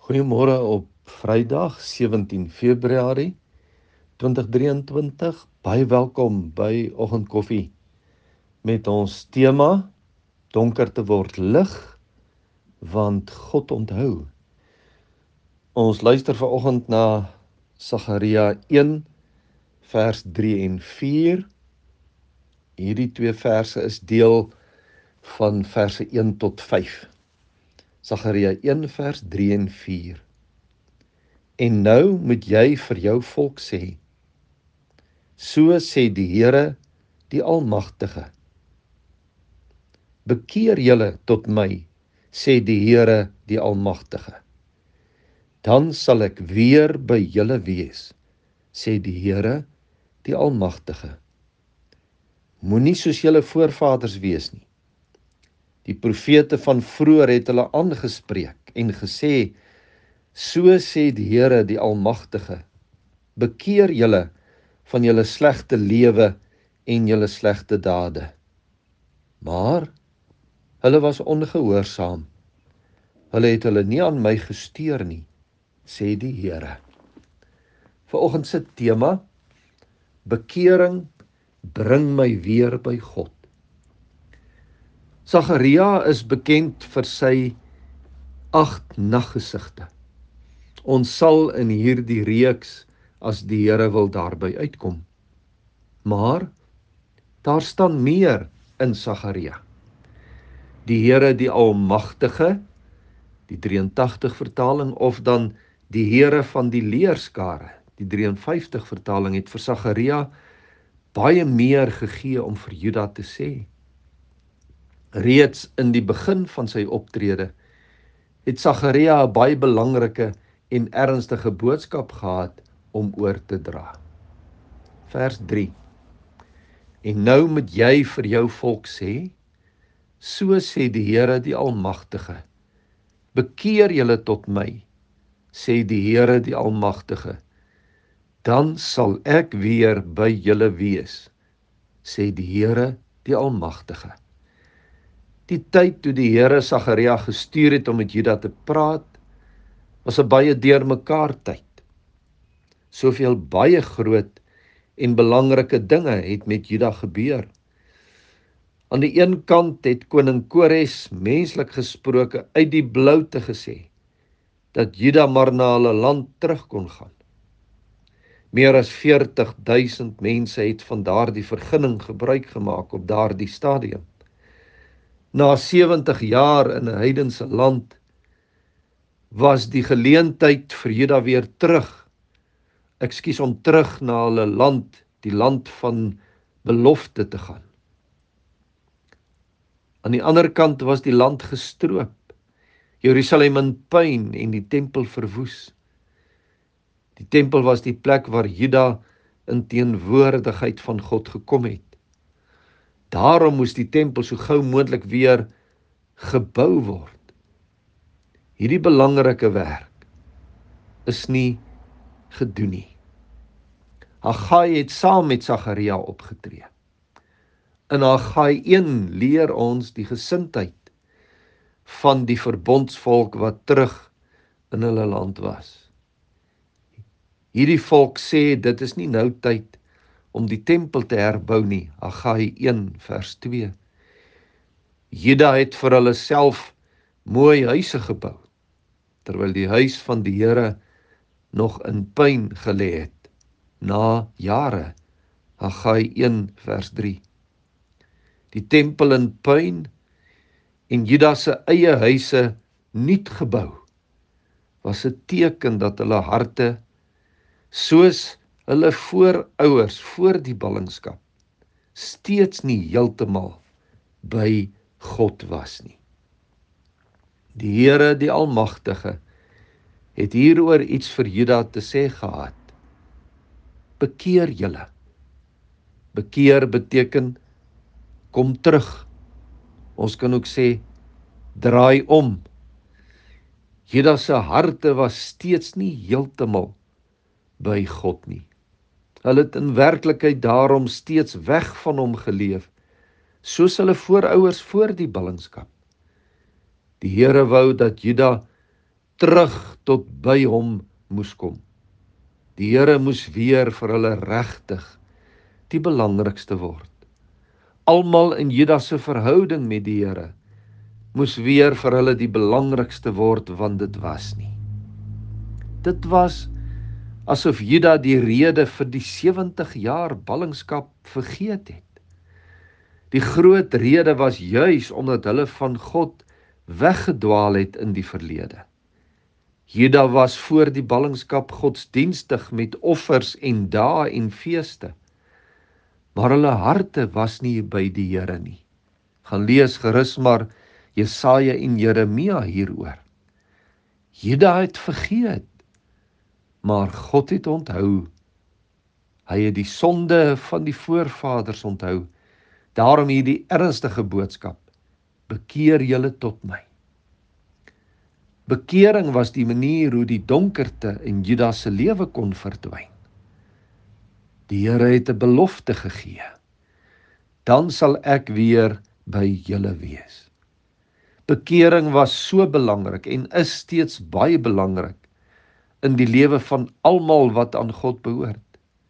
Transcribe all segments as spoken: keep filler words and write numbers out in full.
Goeiemôre op Vrydag sewentien Februarie twintig drieëntwintig. Baie welkom by Oggendkoffie met ons tema Donkerte word lig, want God onthou. Ons luister vanoggend na Sagaria een vers drie en vier. Hierdie twee verse is deel van verse een tot vyf. Sagaria een vers drie en vier. En nou moet jy vir jou volk sê, so sê die Here, die Almagtige. Bekeer julle tot my, sê die Here, die Almagtige. Dan sal ek weer by julle wees, sê die Here, die Almagtige. Moenie soos julle voorvaders wees nie. Die profete van vroeër het hulle aangespreek en gesê, so sê die Here, die Almagtige, bekeer julle van julle slegte lewe en julle slegte dade. Maar hulle was ongehoorsaam. Hulle het hulle nie aan my gestuur nie, sê die Here. Vanoggend se tema, bekering bring my weer by God. Sagaria is bekend vir sy agt naggesigte. Ons sal in hierdie reeks, as die Here wil, daarby uitkom. Maar daar staan meer in Sagaria. Die Here, die Almagtige, die drieëntagtig vertaling, of dan die Here van die leerskare, die drieënvyftig vertaling, het vir Sagaria baie meer gegee om vir Juda te sê. Reeds in die begin van sy optrede het Sagaria 'n baie belangrike en ernstige boodskap gehad om oor te dra. Vers drie. En nou moet jy vir jou volk sê, so sê die Here, die Almagtige, bekeer julle tot my, sê die Here, die Almagtige, dan sal ek weer by julle wees, sê die Here, die Almagtige. Die tyd toe die Here Sagaria gestuur het om met Juda te praat, was 'n baie deurmekaar tyd. Soveel baie groot en belangrike dinge het met Juda gebeur. Aan die een kant het koning Kores menslik gesproke uit die bloute gesê dat Juda maar na hulle land terug kon gaan. Meer as veertig duisend mense het van daardie vergunning gebruik gemaak op daardie stadium. Na sewentig jaar in 'n heidense land was die geleentheid vir Juda weer terug. Ekskuus om terug na hulle land, die land van belofte te gaan. Aan die ander kant was die land gestroop, Jerusalem in puin en die tempel verwoes. Die tempel was die plek waar Juda in teenwoordigheid van God gekom het. Daarom moes die tempel so gou moontlik weer gebou word. Hierdie belangrike werk is nie gedoen nie. Haggai het saam met Sagaria opgetree. In Haggai een leer ons die gesindheid van die verbondsvolk wat terug in hulle land was. Hierdie volk sê dit is nie nou tyd om die tempel te herbou nie, Haggai een vers twee. Juda het vir hulle self mooi huise gebou, terwyl die huis van die Here nog in puin gelê het, na jare, Haggai een vers drie. Die tempel in puin en Juda se eie huise nuut gebou, was 'n teken dat hulle harte, soos hulle voorouers voor die ballingskap, steeds nie heeltemal by God was nie. Die Here, die Almagtige, het hieroor iets vir Juda te sê gehad. Bekeer julle. Bekeer beteken kom terug. Ons kan ook sê draai om. Juda se harte was steeds nie heeltemal by God nie. Hulle het in werklikheid daarom steeds weg van hom geleef, soos hulle voorouers voor die ballingskap. Die Here wou dat Juda terug tot by hom moes kom. Die Here moes weer vir hulle regtig die belangrikste word. Almal in Juda se verhouding met die Here moes weer vir hulle die belangrikste word, want dit was nie. Dit was asof Juda die rede vir die sewentig jaar ballingskap vergeet het. Die groot rede was juis omdat hulle van God weggedwaal het in die verlede. Juda was voor die ballingskap godsdienstig met offers en dae en feeste, maar hulle harte was nie by die Here nie. Gaan lees gerus maar Jesaja en Jeremia hieroor. Juda het vergeet, maar God het onthou. Hy het die sonde van die voorvaders onthou. Daarom hier die ernstige boodskap: bekeer julle tot my. Bekering was die manier hoe die donkerte in Juda se lewe kon verdwyn. Die Here het 'n belofte gegee. Dan sal ek weer by julle wees. Bekering was so belangrik en is steeds baie belangrik in die lewe van almal wat aan God behoort.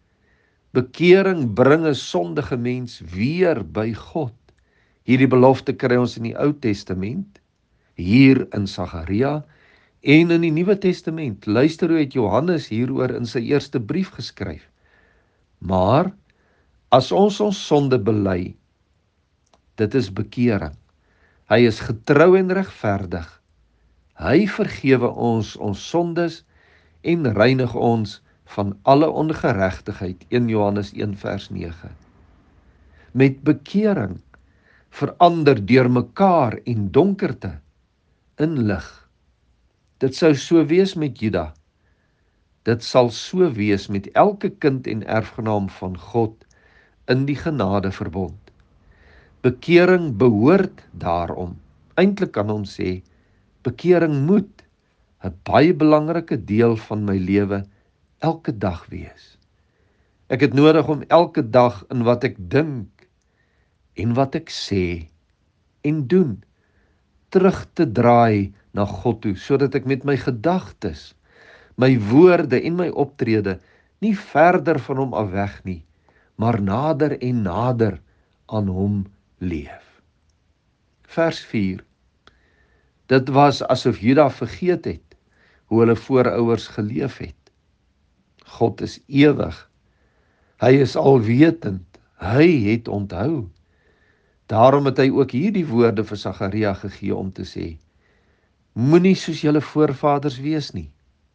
Bekering bring 'n sondige mens weer by God. Hierdie belofte kry ons in die Ou Testament, hier in Sagaria en in die Nuwe Testament. Luister hoe het Johannes hieroor in sy eerste brief geskryf. Maar as ons ons sonde bely, dit is bekering. Hy is getrou en regverdig. Hy vergewe ons ons sondes en reinig ons van alle ongeregtigheid. eerste Johannes een vers nege. Met bekering verander deur mekaar en donkerte in lig. Dit sou so wees met Juda. Dit sal so wees met elke kind en erfgenaam van God in die genadeverbond. Bekering behoort daarom. Eintlik kan ons sê, bekering moet 'n baie belangrike deel van my lewe elke dag wees. Ek het nodig om elke dag in wat ek dink en wat ek sê en doen, terug te draai na God toe, sodat ek met my gedagtes, my woorde en my optrede nie verder van hom af weg nie, maar nader en nader aan hom leef. Vers vier. Dit was asof Juda vergeet het hoe hulle voorouers geleef het. God is ewig. Hy is alwetend. Hy het onthou. Daarom het hy ook hierdie woorde vir Sagaria gegee om te sê: moenie soos julle voorvaders wees nie.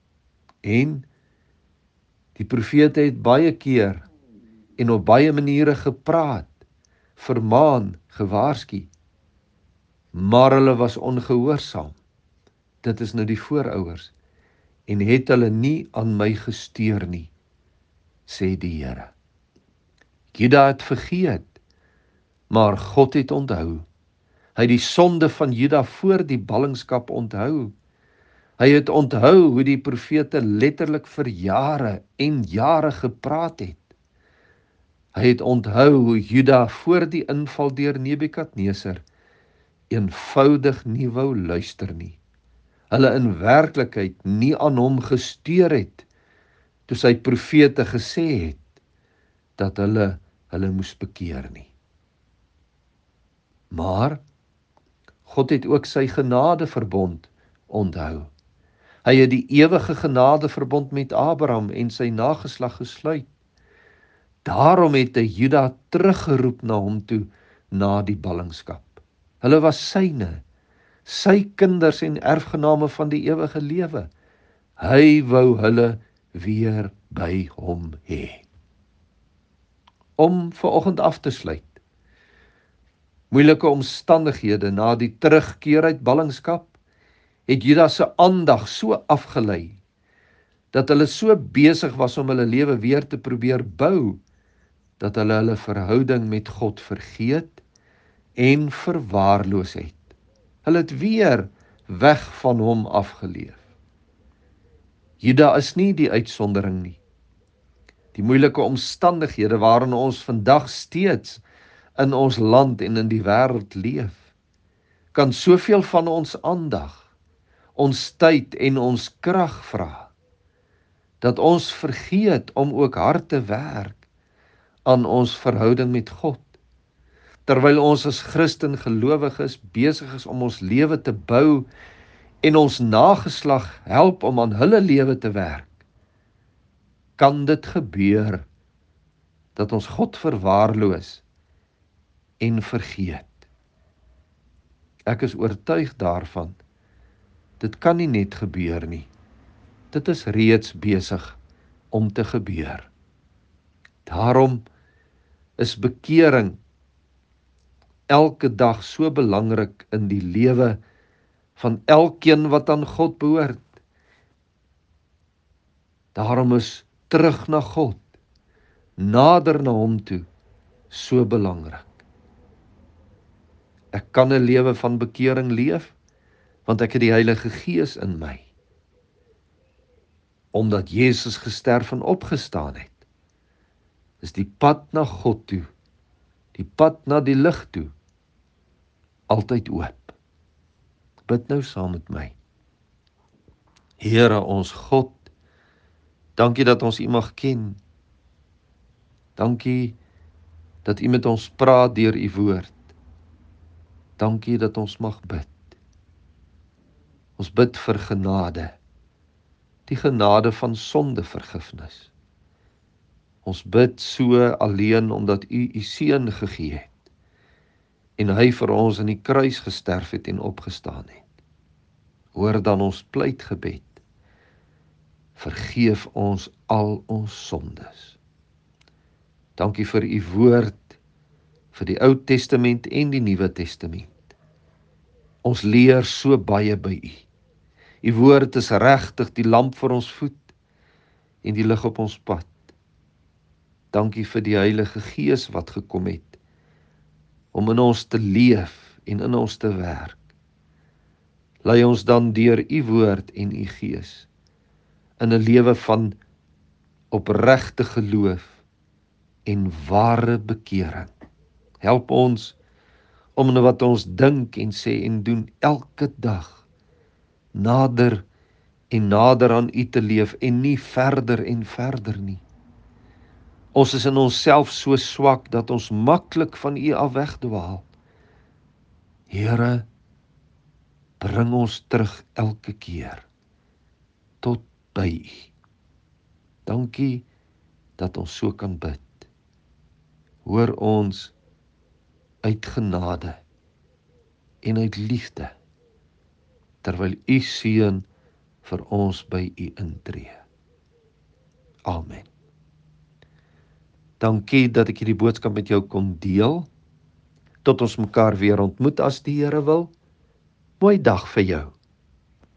En die profete het baie keer en op baie maniere gepraat, vermaan, gewaarsku, maar hulle was ongehoorsaam. Dit is nou die voorouers, en het hulle nie aan my gesteer nie, sê die Here. Juda het vergeet, maar God het onthou. Hy het die sonde van Juda voor die ballingskap onthou. Hy het onthou hoe die profete letterlik vir jare en jare gepraat het. Hy het onthou hoe Juda voor die inval deur Nebukadneser eenvoudig nie wou luister nie. Hulle in werklikheid nie aan hom gesteer het, toe sy profete gesê het, dat hulle hulle moes bekeer nie. Maar God het ook sy genadeverbond onthou. Hy het die ewige genadeverbond met Abraham en sy nageslag gesluit. Daarom het hy Juda teruggeroep na hom toe na die ballingskap. Hulle was syne, sy kinders en erfgename van die ewige lewe. Hy wou hulle weer by hom hê. Om vanoggend af te sluit. Moeilike omstandighede na die terugkeer uit ballingskap het Juda se aandag so afgelei, dat hulle so besig was om hulle lewe weer te probeer bou, dat hulle hulle verhouding met God vergeet en verwaarloos het. Hulle het weer weg van hom afgeleef. Juda is nie die uitsondering nie. Die moeilike omstandighede waarin ons vandag steeds in ons land en in die wêreld leef, kan soveel van ons aandag, ons tyd en ons krag vra, dat ons vergeet om ook hard te werk aan ons verhouding met God, terwyl ons as Christen gelowiges besig is om ons lewe te bou en ons nageslag help om aan hulle lewe te werk, kan dit gebeur dat ons God verwaarloos en vergeet. Ek is oortuig daarvan, dit kan nie net gebeur nie. Dit is reeds besig om te gebeur. Daarom is bekering elke dag so belangrik in die lewe van elkeen wat aan God behoort. Daarom is terug na God, nader na hom toe, so belangrik. Ek kan 'n lewe van bekering leef, want ek het die Heilige Gees in my. Omdat Jesus gesterf en opgestaan het, is die pad na God toe, die pad na die lig toe, altyd oop. Bid nou saam met my. Here ons God, dankie dat ons U mag ken. Dankie dat U met ons praat deur U woord. Dankie dat ons mag bid. Ons bid vir genade, die genade van sondevergifnis. Ons bid so alleen omdat U U seun gegee het en hy vir ons in die kruis gesterf het en opgestaan het. Hoor dan ons pleitgebed. Vergeef ons al ons sondes. Dankie vir U woord, vir die Ou Testament en die Nuwe Testament. Ons leer so baie by U. U woord is regtig die lamp vir ons voet en die lig op ons pad. Dankie vir die Heilige Gees wat gekom het om in ons te leef en in ons te werk. Lei ons dan deur U woord en U Gees in 'n lewe van opregte geloof en ware bekering. Help ons om in wat ons dink en sê en doen elke dag nader en nader aan U te leef en nie verder en verder nie. Ons is in onsself so swak dat ons maklik van U af wegdwaal. Here, bring ons terug elke keer tot by U. Dankie dat ons so kan bid. Hoor ons uit genade en uit liefde, terwyl U seun vir ons by U intree. Amen. Dankie dat ek hierdie boodskap met jou kon deel. Tot ons mekaar weer ontmoet as die Here wil. Mooi dag vir jou.